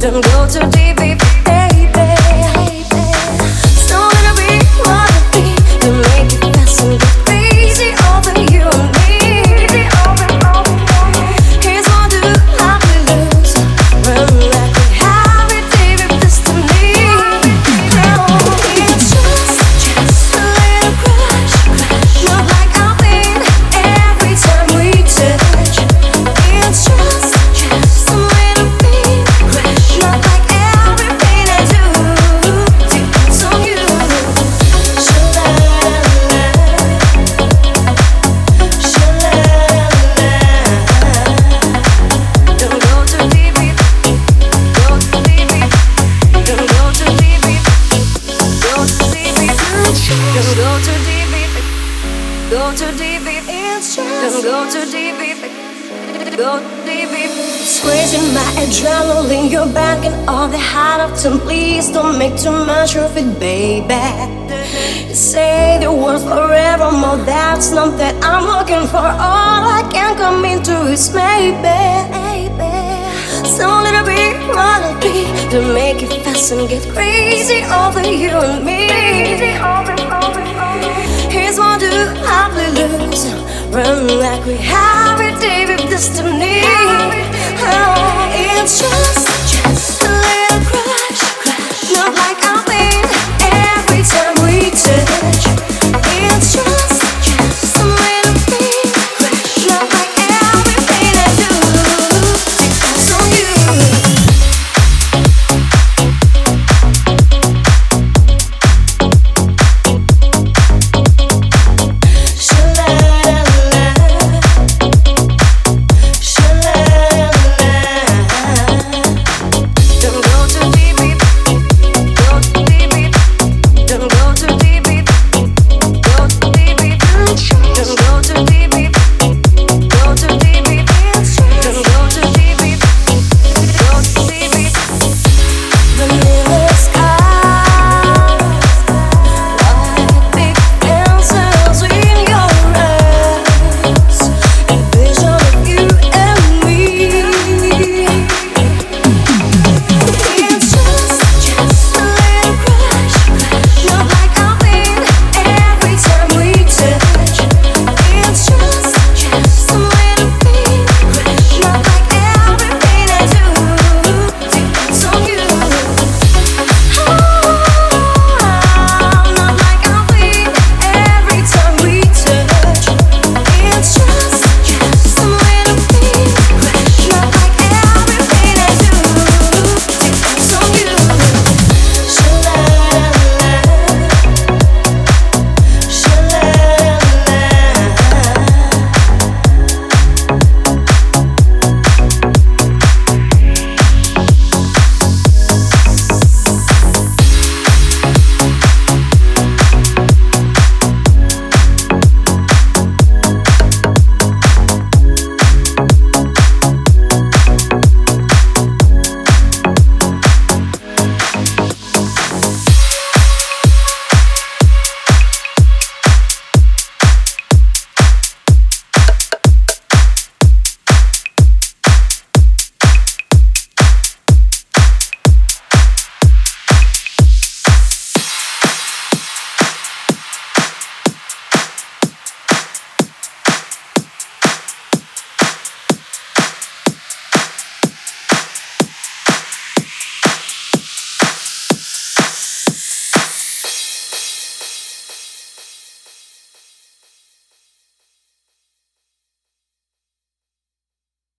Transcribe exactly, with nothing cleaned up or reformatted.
Don't go too deep, baby. It's not gonna be what it be to make it fast and get crazy over you and me. Here's what do I lose? Run like we have it, baby, destiny. Oh, it's just, just a little crush, crush. Not like I've been every time we touch. It's just, just a little bit crush. Not like everything I do depends on you. Sha-la-la-la, sha-la-la-la. Don't go too deep, go too deep. Don't go too deep, go too deep. Don't go too deep, go too deep. Don't go too deep, go too deep. Squeezing my adrenaline, you're backing all the hot up to please don't make too much of it, baby. You say the words forevermore, that's not that I'm looking for. All I can come into is maybe. So little bit what it'll be to make it fast and get crazy over you and me. Here's what do I lose? Run like we have it, David, destiny. Oh, it's just